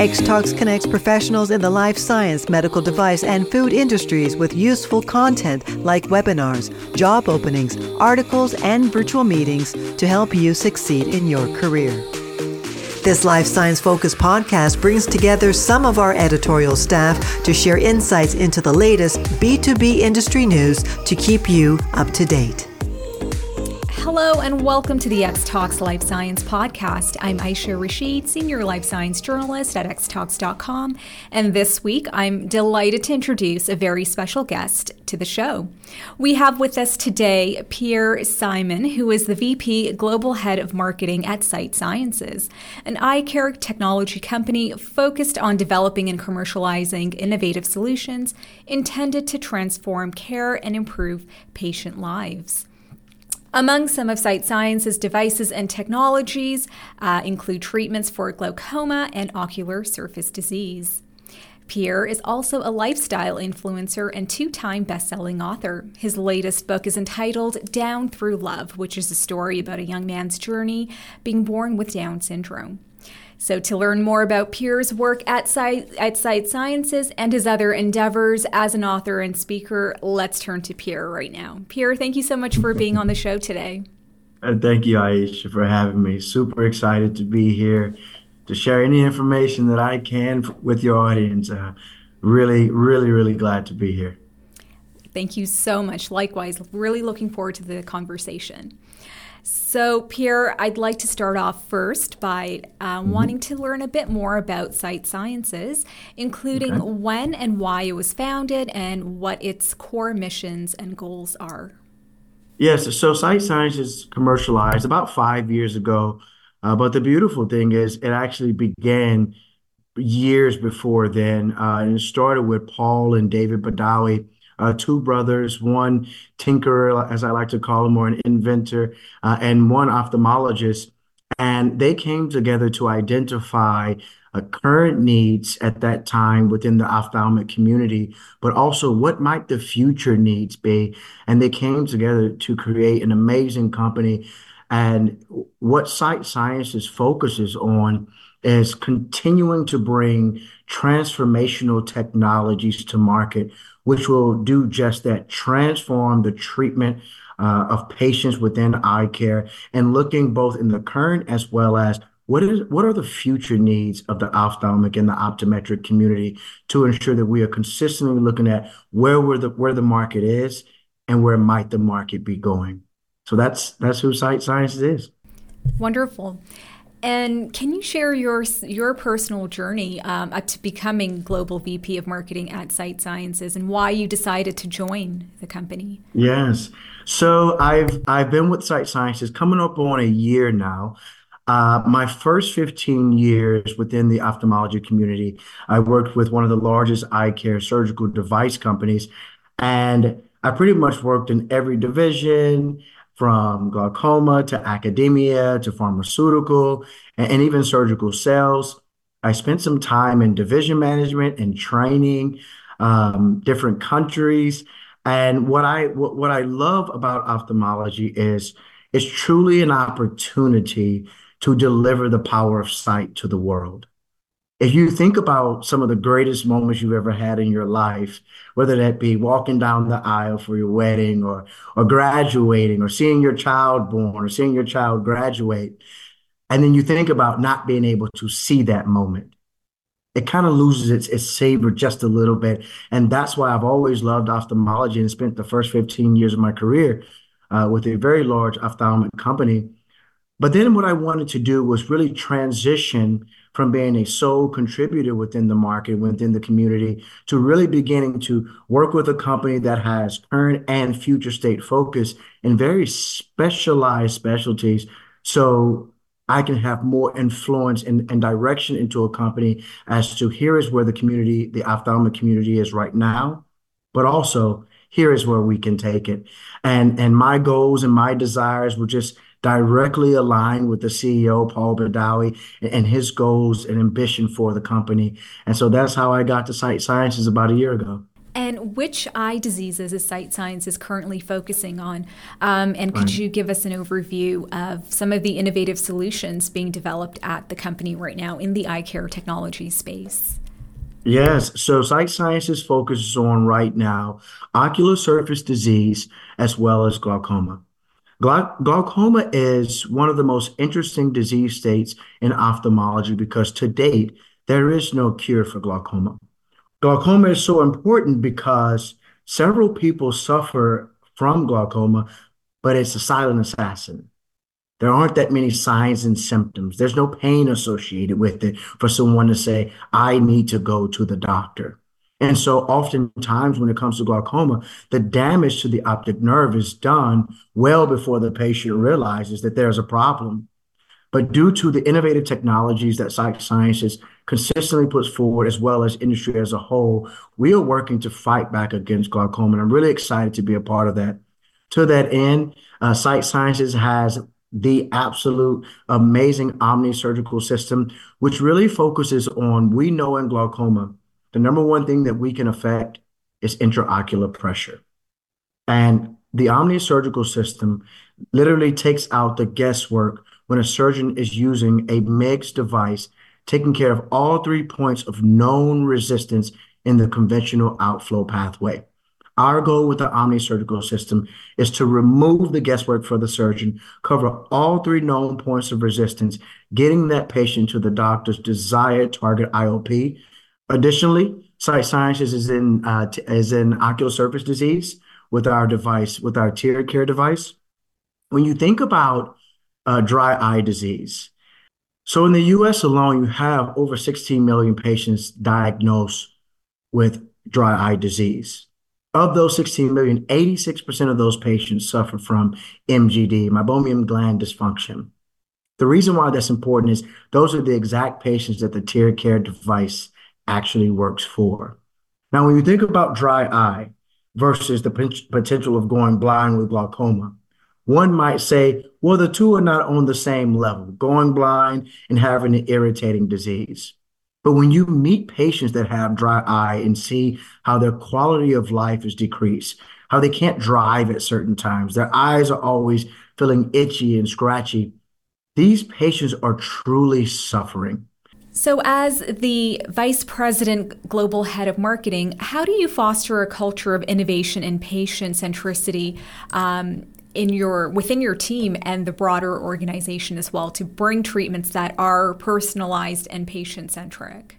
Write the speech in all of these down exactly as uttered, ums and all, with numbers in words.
X Talks connects professionals in the life science, medical device, and food industries with useful content like webinars, job openings, articles, and virtual meetings to help you succeed in your career. This Life Science Focus podcast brings together some of our editorial staff to share insights into the latest B two B industry news to keep you up to date. Hello and welcome to the X Talks Life Science Podcast. I'm Aisha Rashid, Senior Life Science Journalist at x talks dot com, and this week I'm delighted to introduce a very special guest to the show. We have with us today Pierre Simon, who is the V P Global Head of Marketing at Sight Sciences, an eye care technology company focused on developing and commercializing innovative solutions intended to transform care and improve patient lives. Among some of Sight Sciences' devices and technologies uh, include treatments for glaucoma and ocular surface disease. Pierre is also a lifestyle influencer and two-time best-selling author. His latest book is entitled Down Through Love, which is a story about a young man's journey being born with Down syndrome. So to learn more about Pierre's work at Sight, at Sight Sciences and his other endeavors as an author and speaker, let's turn to Pierre right now. Pierre, thank you so much for being on the show today. And thank you, Aisha, for having me. Super excited to be here to share any information that I can with your audience. Uh, really, really, really glad to be here. Thank you so much. Likewise, really looking forward to the conversation. So, Pierre, I'd like to start off first by uh, mm-hmm. wanting to learn a bit more about Sight Sciences, including okay. when and why it was founded and what its core missions and goals are. Yes, so Sight Sciences commercialized about five years ago, uh, but the beautiful thing is it actually began years before then, uh, and it started with Paul and David Badawi. Uh, two brothers, one tinkerer, as I like to call him, or an inventor, uh, and one ophthalmologist. And they came together to identify uh, current needs at that time within the ophthalmic community, but also what might the future needs be. And they came together to create an amazing company. And what Sight Sciences focuses on is continuing to bring transformational technologies to market, which will do just that, transform the treatment uh, of patients within eye care, and looking both in the current as well as what is what are the future needs of the ophthalmic and the optometric community to ensure that we are consistently looking at where we're the where the market is and where might the market be going. So that's that's who Sight Sciences is. Wonderful. And can you share your your personal journey um, up to becoming Global V P of Marketing at Sight Sciences and why you decided to join the company? Yes. So I've I've been with Sight Sciences coming up on a year now. Uh, my first fifteen years within the ophthalmology community, I worked with one of the largest eye care surgical device companies, and I pretty much worked in every division, from glaucoma to academia to pharmaceutical and, and even surgical sales. I spent some time in division management and training, um, different countries. And what I what, what I love about ophthalmology is it's truly an opportunity to deliver the power of sight to the world. If you think about some of the greatest moments you've ever had in your life, whether that be walking down the aisle for your wedding or or graduating or seeing your child born or seeing your child graduate, and then you think about not being able to see that moment, it kind of loses its, its savor just a little bit. And that's why I've always loved ophthalmology and spent the first fifteen years of my career uh, with a very large ophthalmic company. But then what I wanted to do was really transition from being a sole contributor within the market, within the community, to really beginning to work with a company that has current and future state focus in very specialized specialties. So I can have more influence and, and direction into a company as to here is where the community, the ophthalmic community is right now, but also here is where we can take it. And, and my goals and my desires were just directly aligned with the C E O, Paul Badawi, and his goals and ambition for the company. And so that's how I got to Sight Sciences about a year ago. And which eye diseases is Sight Sciences currently focusing on? Um, and could Right. you give us an overview of some of the innovative solutions being developed at the company right now in the eye care technology space? Yes, so Sight Sciences focuses on right now ocular surface disease as well as glaucoma. Glau- glaucoma is one of the most interesting disease states in ophthalmology because to date, there is no cure for glaucoma. Glaucoma is so important because several people suffer from glaucoma, but it's a silent assassin. There aren't that many signs and symptoms. There's no pain associated with it for someone to say, I need to go to the doctor. And so oftentimes when it comes to glaucoma, the damage to the optic nerve is done well before the patient realizes that there's a problem. But due to the innovative technologies that Sight Sciences consistently puts forward, as well as industry as a whole, we are working to fight back against glaucoma. And I'm really excited to be a part of that. To that end, uh, Sight Sciences has the absolute amazing Omni surgical system, which really focuses on, we know in glaucoma, the number one thing that we can affect is intraocular pressure. And the Omni surgical system literally takes out the guesswork when a surgeon is using a MIGS device, taking care of all three points of known resistance in the conventional outflow pathway. Our goal with the Omni surgical system is to remove the guesswork for the surgeon, cover all three known points of resistance, getting that patient to the doctor's desired target I O P. Additionally, Sight Sciences is in uh, t- is in ocular surface disease with our device, with our tear care device. When you think about uh, dry eye disease, so in the U S alone, you have over sixteen million patients diagnosed with dry eye disease. Of those sixteen million, eighty-six percent of those patients suffer from M G D, meibomian gland dysfunction. The reason why that's important is those are the exact patients that the tear care device actually works for. Now, when you think about dry eye versus the pot- potential of going blind with glaucoma, one might say, well, the two are not on the same level, going blind and having an irritating disease. But when you meet patients that have dry eye and see how their quality of life is decreased, how they can't drive at certain times, their eyes are always feeling itchy and scratchy, these patients are truly suffering. So, as the Vice President, Global Head of Marketing, how do you foster a culture of innovation and patient centricity um, in your within your team and the broader organization as well to bring treatments that are personalized and patient centric?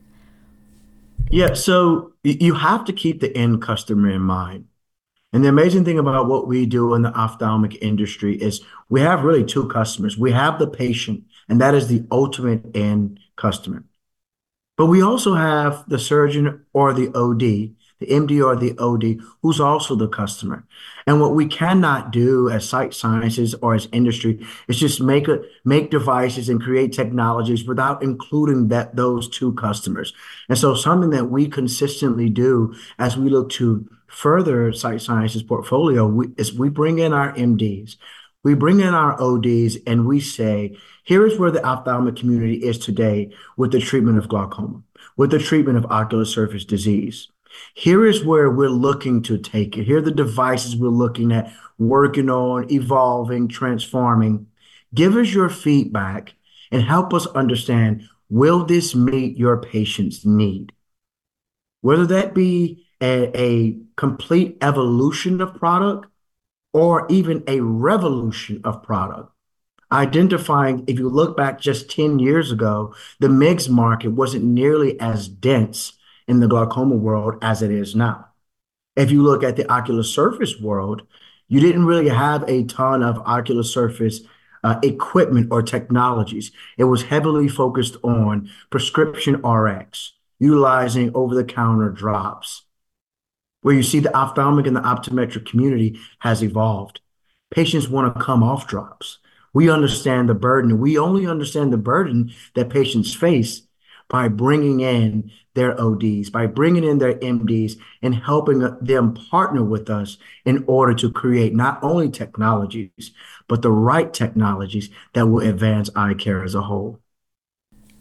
Yeah, so y- you have to keep the end customer in mind. And the amazing thing about what we do in the ophthalmic industry is we have really two customers. We have the patient, and that is the ultimate end customer. But we also have the surgeon or the O D, the M D or the O D, who's also the customer. And what we cannot do as Sight Sciences or as industry is just make a, make devices and create technologies without including that those two customers. And so something that we consistently do as we look to further Sight Sciences portfolio we, is we bring in our M Ds, we bring in our O Ds, and we say, here is where the ophthalmic community is today with the treatment of glaucoma, with the treatment of ocular surface disease. Here is where we're looking to take it. Here are the devices we're looking at, working on, evolving, transforming. Give us your feedback and help us understand, will this meet your patient's need? Whether that be a, a complete evolution of product or even a revolution of product. Identifying, if you look back just ten years ago, the MIGS market wasn't nearly as dense in the glaucoma world as it is now. If you look at the ocular surface world, you didn't really have a ton of ocular surface uh, equipment or technologies. It was heavily focused on prescription R X, utilizing over-the-counter drops, where you see the ophthalmic and the optometric community has evolved. Patients want to come off drops. We understand the burden. We only understand the burden that patients face by bringing in their O Ds, by bringing in their M Ds and helping them partner with us in order to create not only technologies, but the right technologies that will advance eye care as a whole.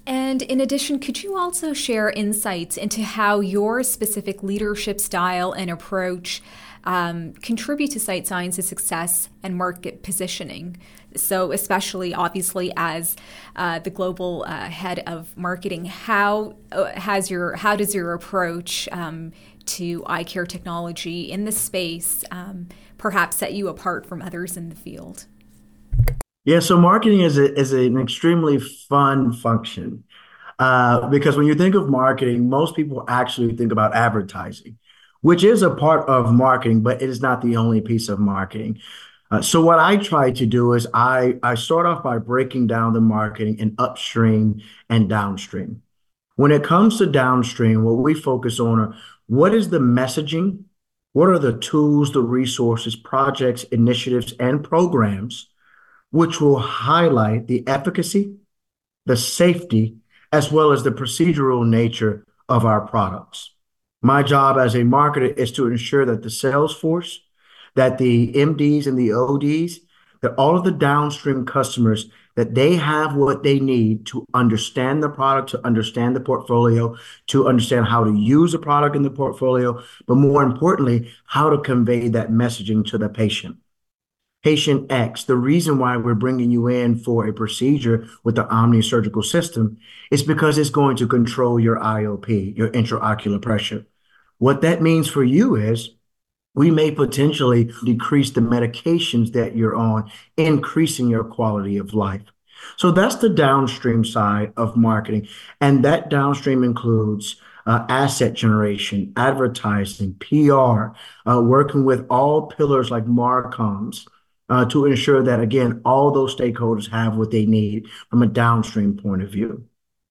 And in addition, could you also share insights into how your specific leadership style and approach um, contribute to Sight Sciences' success and market positioning? So, especially obviously as uh, the global uh, head of marketing, how uh, has your how does your approach um, to eye care technology in this space um, perhaps set you apart from others in the field? Yeah, so marketing is a, is an extremely fun function uh, because when you think of marketing, most people actually think about advertising, which is a part of marketing, but it is not the only piece of marketing. Uh, so what I try to do is I I start off by breaking down the marketing in upstream and downstream. When it comes to downstream, what we focus on are what is the messaging, what are the tools, the resources, projects, initiatives, and programs which will highlight the efficacy, the safety, as well as the procedural nature of our products. My job as a marketer is to ensure that the sales force, that the M Ds and the O Ds, that all of the downstream customers, that they have what they need to understand the product, to understand the portfolio, to understand how to use the product in the portfolio, but more importantly, how to convey that messaging to the patient. Patient X, the reason why we're bringing you in for a procedure with the Omni surgical system is because it's going to control your I O P, your intraocular pressure. What that means for you is we may potentially decrease the medications that you're on, increasing your quality of life. So that's the downstream side of marketing. And that downstream includes uh, asset generation, advertising, P R, uh, working with all pillars like Marcoms uh, to ensure that, again, all those stakeholders have what they need from a downstream point of view.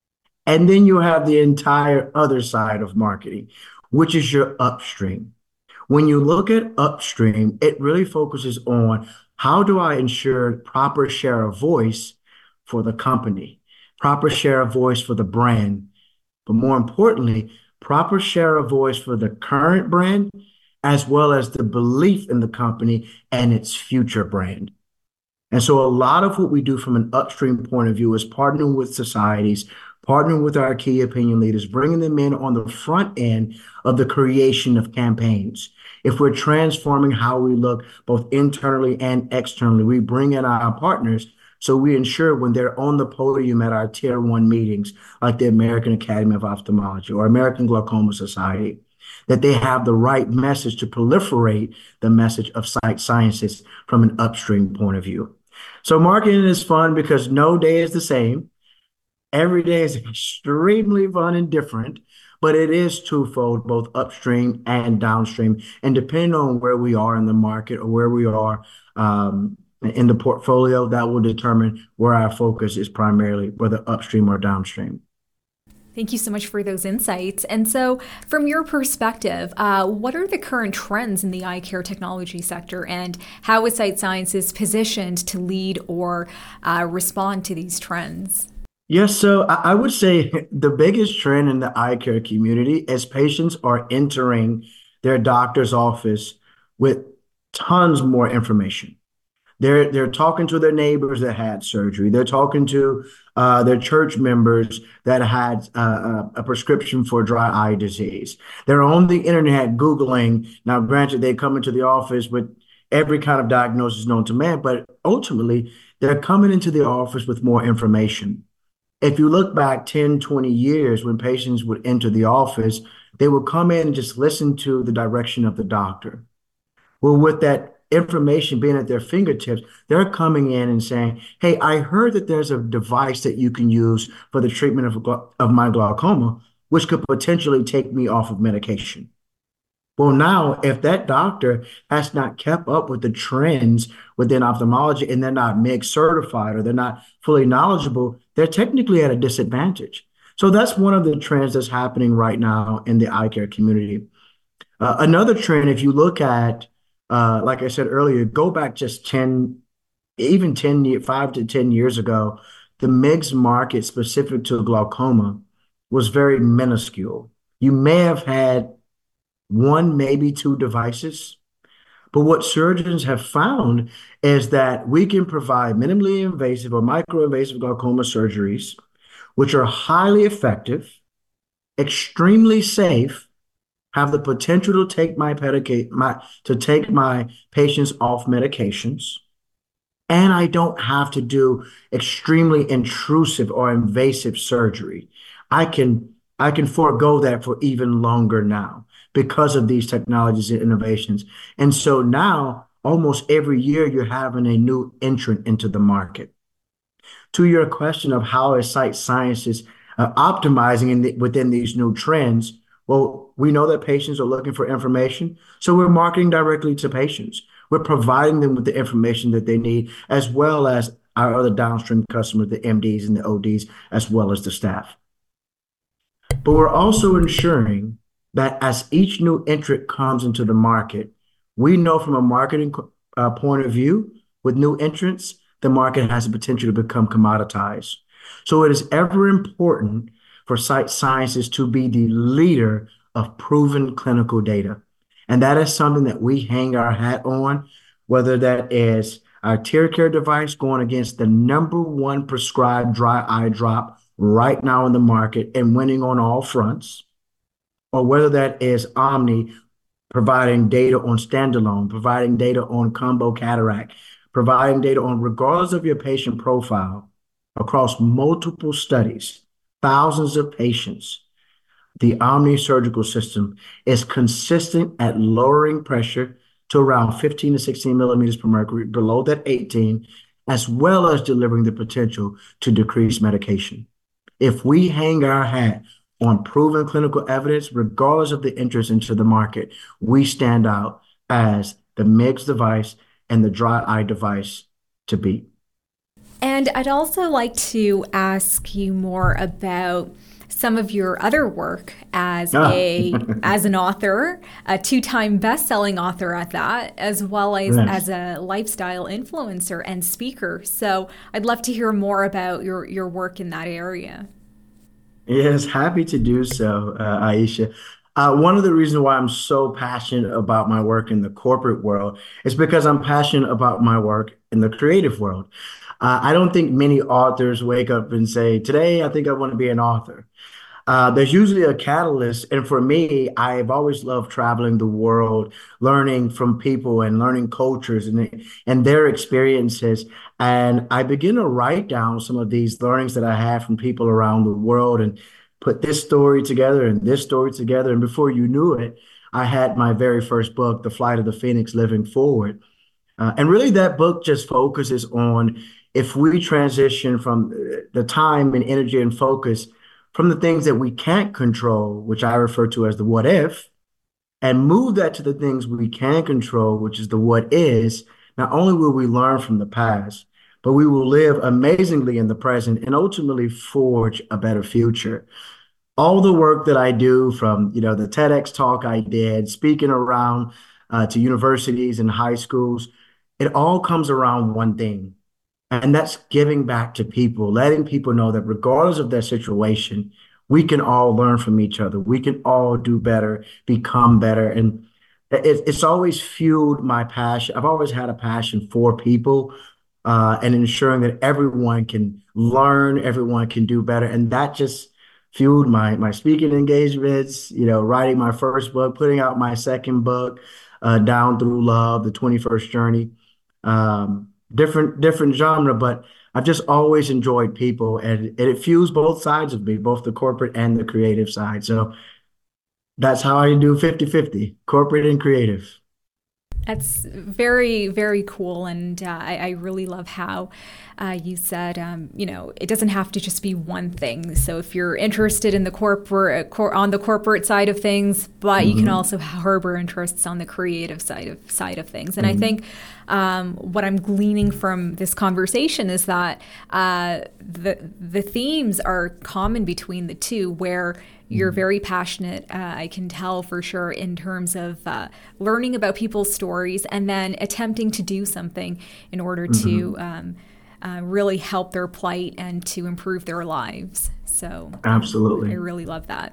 And then you have the entire other side of marketing, which is your upstream. When you look at upstream, it really focuses on how do I ensure proper share of voice for the company, proper share of voice for the brand, but more importantly, proper share of voice for the current brand, as well as the belief in the company and its future brand. And so a lot of what we do from an upstream point of view is partnering with societies, partnering with our key opinion leaders, bringing them in on the front end of the creation of campaigns. If we're transforming how we look both internally and externally, we bring in our partners so we ensure when they're on the podium at our tier one meetings, like the American Academy of Ophthalmology or American Glaucoma Society, that they have the right message to proliferate the message of Sight Sciences from an upstream point of view. So marketing is fun because no day is the same. Every day is extremely fun and different, but it is twofold, both upstream and downstream. And depending on where we are in the market or where we are um, in the portfolio, that will determine where our focus is primarily, whether upstream or downstream. Thank you so much for those insights. And so, from your perspective, uh, what are the current trends in the eye care technology sector, and how is Sight Sciences positioned to lead or uh, respond to these trends? Yes, so I I would say the biggest trend in the eye care community is patients are entering their doctor's office with tons more information. They're they're talking to their neighbors that had surgery. They're talking to uh, their church members that had uh, a prescription for dry eye disease. They're on the internet Googling. Now, granted, they come into the office with every kind of diagnosis known to man, but ultimately, they're coming into the office with more information. If you look back ten, twenty years when patients would enter the office, they would come in and just listen to the direction of the doctor. Well, with that information being at their fingertips, they're coming in and saying, hey, I heard that there's a device that you can use for the treatment of, glau- of my glaucoma, which could potentially take me off of medication. Well, now, if that doctor has not kept up with the trends within ophthalmology and they're not M I G certified or they're not fully knowledgeable, they're technically at a disadvantage. So that's one of the trends that's happening right now in the eye care community. Uh, another trend, if you look at, uh, like I said earlier, go back just ten, even ten, ye- five to ten years ago, the M I Gs market specific to glaucoma was very minuscule. You may have had one, maybe two devices. But what surgeons have found is that we can provide minimally invasive or microinvasive glaucoma surgeries which are highly effective, extremely safe, have the potential to take my pedicate my to take my patients off medications, and I don't have to do extremely intrusive or invasive surgery. I can I can forego that for even longer now because of these technologies and innovations. And so now, almost every year, you're having a new entrant into the market. To your question of how is Sight Sciences uh, optimizing in the, within these new trends, well, we know that patients are looking for information, so we're marketing directly to patients. We're providing them with the information that they need, as well as our other downstream customers, the M Ds and the O Ds, as well as the staff. But we're also ensuring that as each new entrant comes into the market, we know from a marketing uh, point of view, with new entrants, the market has the potential to become commoditized. So it is ever important for Sight Sciences to be the leader of proven clinical data. And that is something that we hang our hat on, whether that is our TearCare device going against the number one prescribed dry eye drop right now in the market and winning on all fronts, or whether that is Omni providing data on standalone, providing data on combo cataract, providing data on, regardless of your patient profile, across multiple studies, thousands of patients. The Omni surgical system is consistent at lowering pressure to around fifteen to sixteen millimeters per mercury, below that eighteen, as well as delivering the potential to decrease medication. If we hang our hat on proven clinical evidence, regardless of the interest into the market, we stand out as the M I G S device and the dry eye device to beat. And I'd also like to ask you more about some of your other work as Ah. a as an author, a two-time best-selling author at that, as well as Yes. as a lifestyle influencer and speaker. So I'd love to hear more about your, your work in that area. Yes, happy to do so, uh, Aisha. Uh, one of the reasons why I'm so passionate about my work in the corporate world is because I'm passionate about my work in the creative world. Uh, I don't think many authors wake up and say, today, I think I want to be an author. Uh, there's usually a catalyst. And for me, I've always loved traveling the world, learning from people and learning cultures and, and their experiences. And I begin to write down some of these learnings that I have from people around the world and put this story together and this story together. And before you knew it, I had my very first book, The Flight of the Phoenix, Living Forward. Uh, and really, that book just focuses on if we transition from the time and energy and focus from the things that we can't control, which I refer to as the what if, and move that to the things we can control, which is the what is, not only will we learn from the past, but we will live amazingly in the present and ultimately forge a better future. All the work that I do, from, you know, the TEDx talk I did, speaking around uh, to universities and high schools, it all comes around one thing. And that's giving back to people, letting people know that regardless of their situation, we can all learn from each other. We can all do better, become better. And it, it's always fueled my passion. I've always had a passion for people uh, and ensuring that everyone can learn, everyone can do better. And that just fueled my my speaking engagements, you know, writing my first book, putting out my second book, uh, Down Through Love, the twenty-first Journey. Um, different different genre, but I've just always enjoyed people, and, and it fuels both sides of me, both the corporate and the creative side. So that's how I do fifty-fifty, corporate and creative. That's very, very cool. And uh, I, I really love how uh, you said, um, you know, it doesn't have to just be one thing. So if you're interested in the corporate, cor- on the corporate side of things, but mm-hmm. you can also harbor interests on the creative side of side of things. And mm-hmm. I think um, what I'm gleaning from this conversation is that uh, the the themes are common between the two, where you're very passionate, uh, I can tell for sure, in terms of uh, learning about people's stories and then attempting to do something in order mm-hmm. to um, uh, really help their plight and to improve their lives. So absolutely, I really love that.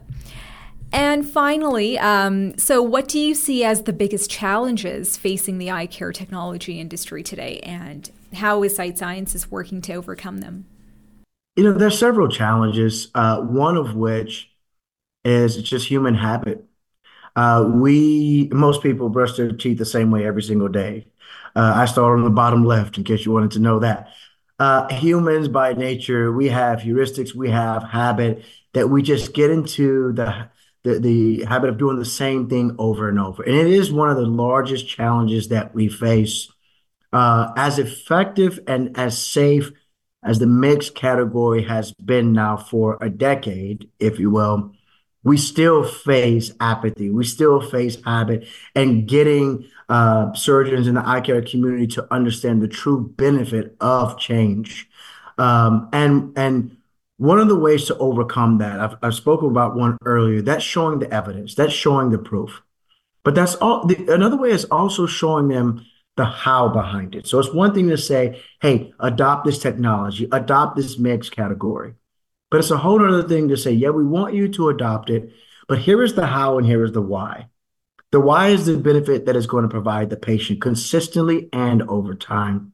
And finally, um, so what do you see as the biggest challenges facing the eye care technology industry today, and how is Sight Sciences working to overcome them? You know, there's several challenges, uh, one of which is just human habit. Uh, we, most people brush their teeth the same way every single day. Uh, I start on the bottom left in case you wanted to know that. Uh, humans by nature, we have heuristics, we have habit that we just get into the, the, the habit of doing the same thing over and over. And it is one of the largest challenges that we face. Uh, as effective and as safe as the mixed category has been now for a decade, if you will, we still face apathy. We still face habit and getting uh, surgeons in the eye care community to understand the true benefit of change. Um, and and one of the ways to overcome that, I've, I've spoken about one earlier, that's showing the evidence, that's showing the proof. But that's all. The, another way is also showing them the how behind it. So it's one thing to say, hey, adopt this technology, adopt this mixed category. But it's a whole other thing to say, yeah, we want you to adopt it, but here is the how and here is the why. The why is the benefit that is going to provide the patient consistently and over time.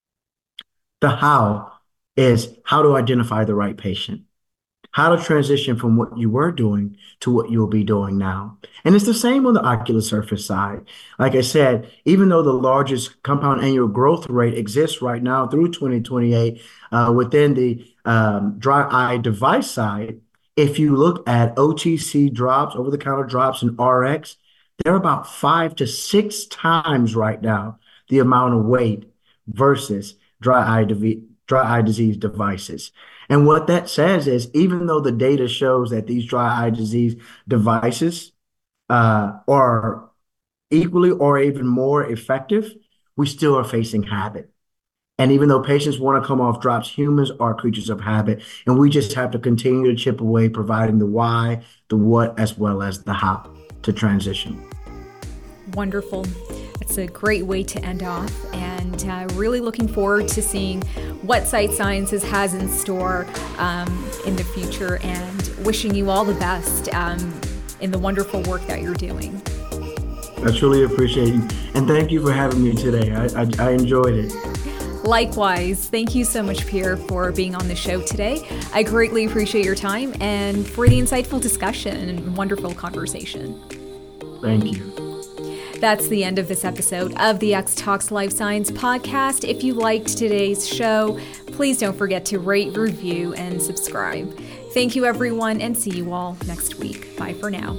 The how is how to identify the right patient, how to transition from what you were doing to what you'll be doing now. And it's the same on the ocular surface side. Like I said, even though the largest compound annual growth rate exists right now through twenty twenty-eight uh, within the um, dry eye device side, if you look at O T C drops, over-the-counter drops, and R X, they're about five to six times right now the amount of weight versus dry eye, de- dry eye disease devices. And what that says is, even though the data shows that these dry eye disease devices uh, are equally or even more effective, we still are facing habit. And even though patients want to come off drops, humans are creatures of habit, and we just have to continue to chip away, providing the why, the what, as well as the how to transition. Wonderful. It's a great way to end off, and uh, really looking forward to seeing what Sight Sciences has in store um, in the future, and wishing you all the best um, in the wonderful work that you're doing. I truly appreciate you, and thank you for having me today. I, I, I enjoyed it. Likewise. Thank you so much, Pierre, for being on the show today. I greatly appreciate your time and for the insightful discussion and wonderful conversation. Thank you. That's the end of this episode of the X Talks Life Science podcast. If you liked today's show, please don't forget to rate, review, and subscribe. Thank you, everyone, and see you all next week. Bye for now.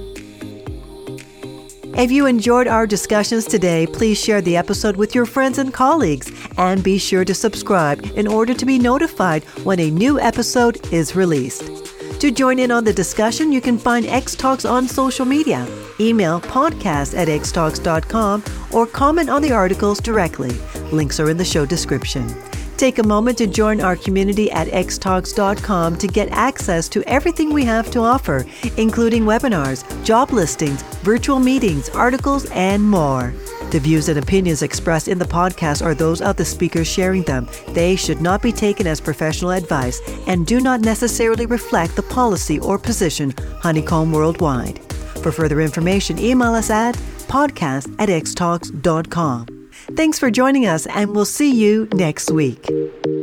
If you enjoyed our discussions today, please share the episode with your friends and colleagues, and be sure to subscribe in order to be notified when a new episode is released. To join in on the discussion, you can find X Talks on social media, email podcast at x talks dot com, or comment on the articles directly. Links are in the show description. Take a moment to join our community at x talks dot com to get access to everything we have to offer, including webinars, job listings, virtual meetings, articles, and more. The views and opinions expressed in the podcast are those of the speakers sharing them. They should not be taken as professional advice and do not necessarily reflect the policy or position Honeycomb Worldwide. For further information, email us at podcast at x talks dot com. Thanks for joining us, and we'll see you next week.